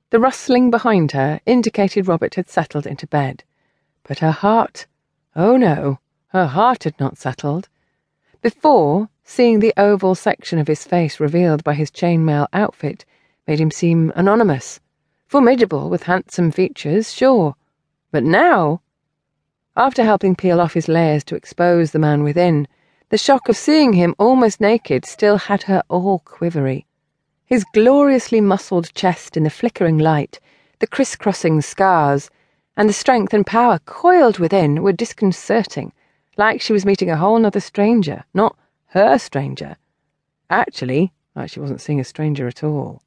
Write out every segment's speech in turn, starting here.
The rustling behind her indicated Robert had settled into bed. But her heart, oh no, her heart had not settled. Before, seeing the oval section of his face revealed by his chainmail outfit made him seem anonymous. Formidable with handsome features, sure. But now, after helping peel off his layers to expose the man within, the shock of seeing him almost naked still had her all quivery. His gloriously muscled chest in the flickering light, the crisscrossing scars, and the strength and power coiled within were disconcerting, like she was meeting a whole other stranger, not her stranger. Actually, like she wasn't seeing a stranger at all.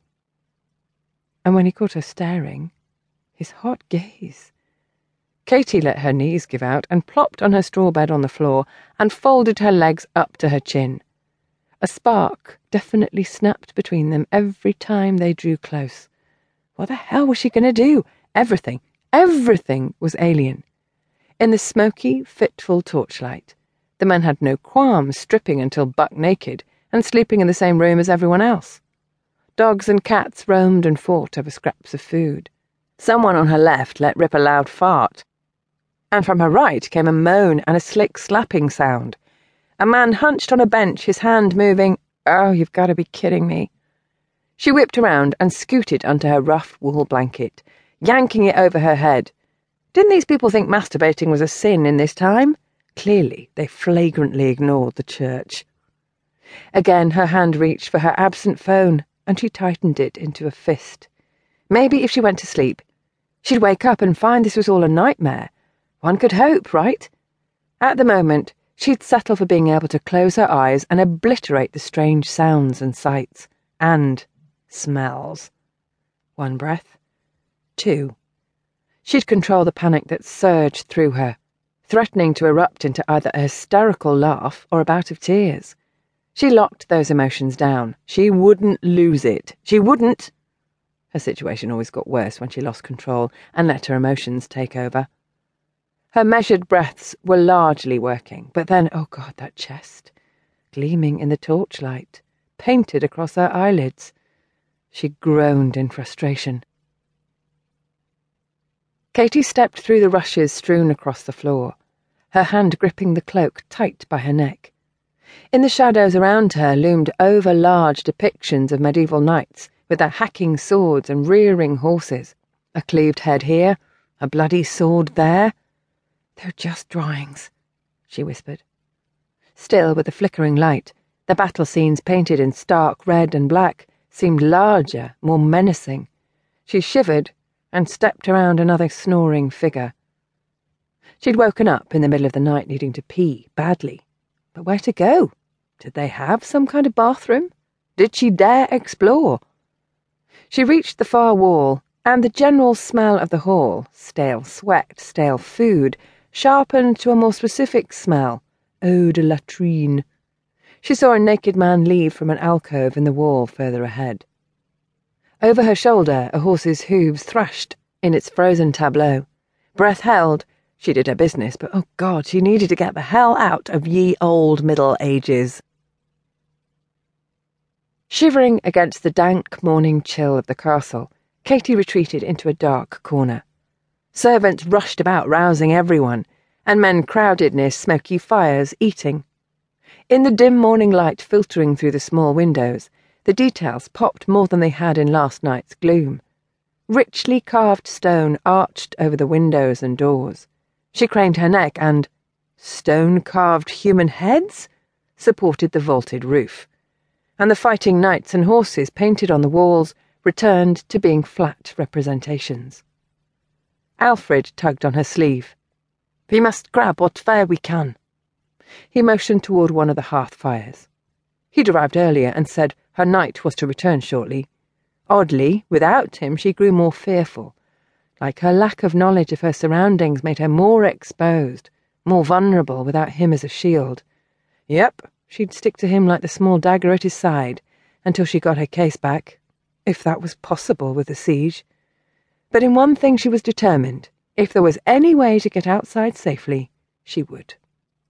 And when he caught her staring, his hot gaze. Katy let her knees give out and plopped on her straw bed on the floor and folded her legs up to her chin. A spark definitely snapped between them every time they drew close. What the hell was she going to do? Everything was alien. In the smoky, fitful torchlight, the man had no qualms stripping until buck naked and sleeping in the same room as everyone else. Dogs and cats roamed and fought over scraps of food. Someone on her left let rip a loud fart, and from her right came a moan and a slick slapping sound. A man hunched on a bench, his hand moving. Oh, you've got to be kidding me. She whipped around and scooted under her rough wool blanket, yanking it over her head. Didn't these people think masturbating was a sin in this time? Clearly, they flagrantly ignored the church. Again, her hand reached for her absent phone, and she tightened it into a fist. Maybe if she went to sleep, she'd wake up and find this was all a nightmare. One could hope, right? At the moment, she'd settle for being able to close her eyes and obliterate the strange sounds and sights and smells. 1 breath. 2. She'd control the panic that surged through her, threatening to erupt into either a hysterical laugh or a bout of tears. She locked those emotions down. She wouldn't lose it. She wouldn't. Her situation always got worse when she lost control and let her emotions take over. Her measured breaths were largely working, but then, oh God, that chest, gleaming in the torchlight, painted across her eyelids. She groaned in frustration. Katy stepped through the rushes strewn across the floor, her hand gripping the cloak tight by her neck. In the shadows around her loomed over-large depictions of medieval knights with their hacking swords and rearing horses. A cleaved head here, a bloody sword there. They're just drawings, she whispered. Still, with the flickering light, the battle scenes painted in stark red and black seemed larger, more menacing. She shivered and stepped around another snoring figure. She'd woken up in the middle of the night needing to pee badly. But where to go? Did they have some kind of bathroom? Did she dare explore? She reached the far wall, and the general smell of the hall, stale sweat, stale food, sharpened to a more specific smell, eau de latrine. She saw a naked man leave from an alcove in the wall further ahead. Over her shoulder, a horse's hooves thrashed in its frozen tableau. Breath held. She did her business, but oh God, she needed to get the hell out of ye old Middle Ages. Shivering against the dank morning chill of the castle, Katy retreated into a dark corner. Servants rushed about, rousing everyone, and men crowded near smoky fires, eating. In the dim morning light filtering through the small windows, the details popped more than they had in last night's gloom. Richly carved stone arched over the windows and doors. She craned her neck and stone-carved human heads supported the vaulted roof, and the fighting knights and horses painted on the walls returned to being flat representations. Alfred tugged on her sleeve. "We must grab what fare we can." He motioned toward one of the hearth fires. He'd arrived earlier and said her knight was to return shortly. Oddly, without him she grew more fearful. Like her lack of knowledge of her surroundings made her more exposed, more vulnerable without him as a shield. Yep, she'd stick to him like the small dagger at his side until she got her case back, if that was possible with the siege. But in one thing she was determined. If there was any way to get outside safely, she would.